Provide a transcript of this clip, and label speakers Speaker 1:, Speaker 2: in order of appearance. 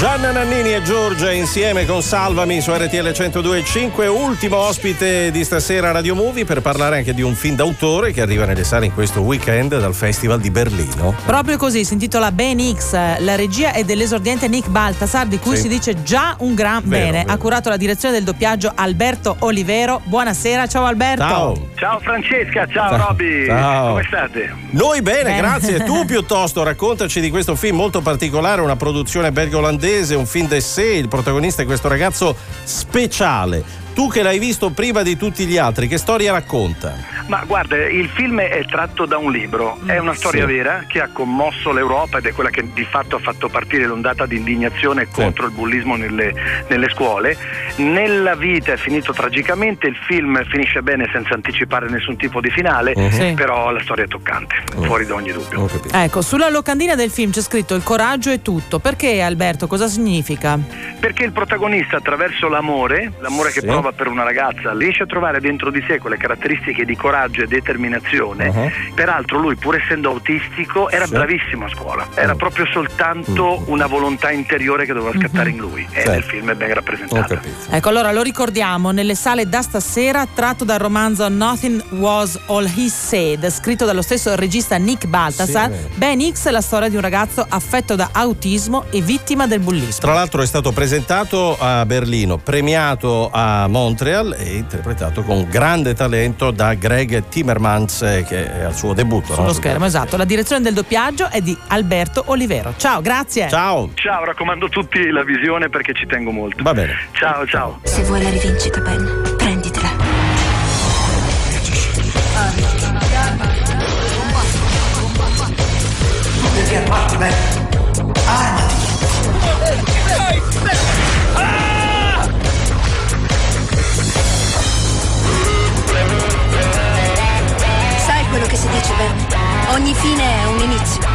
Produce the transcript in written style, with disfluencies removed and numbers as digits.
Speaker 1: Gianna Nannini e Giorgia insieme con Salvami su RTL 102.5, ultimo ospite di stasera a Radio Movie per parlare anche di un film d'autore che arriva nelle sale in questo weekend dal Festival di Berlino.
Speaker 2: Proprio così, si intitola Ben X, la regia è dell'esordiente Nick Baltasar, di cui si dice già un gran bene.
Speaker 1: Vero.
Speaker 2: Ha curato la direzione del doppiaggio Alberto Olivero. Buonasera, ciao Alberto.
Speaker 3: Ciao Francesca, ciao Roby.
Speaker 1: Ciao.
Speaker 3: Come state?
Speaker 1: Noi bene, grazie. Tu piuttosto raccontaci di questo film molto particolare, una produzione belgo-olandese, un film d'essai, il protagonista è questo ragazzo speciale. Tu che l'hai visto prima di tutti gli altri, che storia racconta?
Speaker 3: Ma guarda, il film è tratto da un libro, è una storia vera che ha commosso l'Europa ed è quella che di fatto ha fatto partire l'ondata di indignazione contro il bullismo nelle scuole. Nella vita è finito tragicamente, il film finisce bene senza anticipare nessun tipo di finale, però la storia è toccante, fuori da ogni dubbio.
Speaker 2: Ecco, sulla locandina del film c'è scritto il coraggio è tutto. Perché, Alberto? Cosa significa?
Speaker 3: Perché il protagonista, attraverso l'amore che prova per una ragazza, riesce a trovare dentro di sé quelle caratteristiche di coraggio e determinazione. Peraltro lui, pur essendo autistico, era bravissimo a scuola, era proprio soltanto una volontà interiore che doveva scattare in lui, e nel film è ben rappresentata.
Speaker 2: Ecco, allora lo ricordiamo, nelle sale da stasera, tratto dal romanzo Nothing Was All He Said, scritto dallo stesso regista Nick Baltasar. Ben X è la storia di un ragazzo affetto da autismo e vittima del bullismo.
Speaker 1: Tra l'altro è stato presentato a Berlino, premiato a Montreal e interpretato con grande talento da Greg Timmermans, che è al suo debutto
Speaker 2: sullo schermo. Esatto, la direzione del doppiaggio è di Alberto Olivero. Ciao, grazie.
Speaker 1: Ciao,
Speaker 3: raccomando a tutti la visione perché ci tengo molto.
Speaker 1: Va bene.
Speaker 3: Ciao.
Speaker 4: Se vuoi la rivincita, Ben, prenditela.
Speaker 5: Perché armati, Ben? Armati!
Speaker 4: Sai quello che si dice, Ben? Ogni fine è un inizio.